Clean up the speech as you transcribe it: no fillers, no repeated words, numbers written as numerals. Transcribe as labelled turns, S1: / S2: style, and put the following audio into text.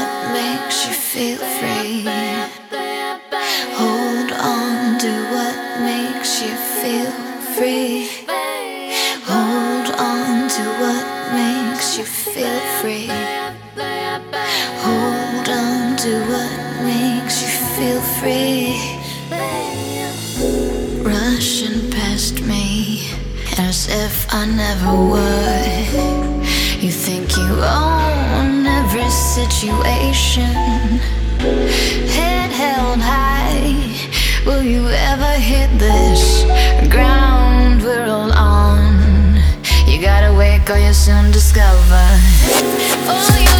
S1: what makes you feel free. Hold on to what makes you feel free. Hold on to what makes you feel free. Hold on to what makes you feel free. Rushing past me as if I never would. You think you own every situation, head held high. Will you ever hit this ground we're all on? You gotta wake or you'll soon discover. Oh,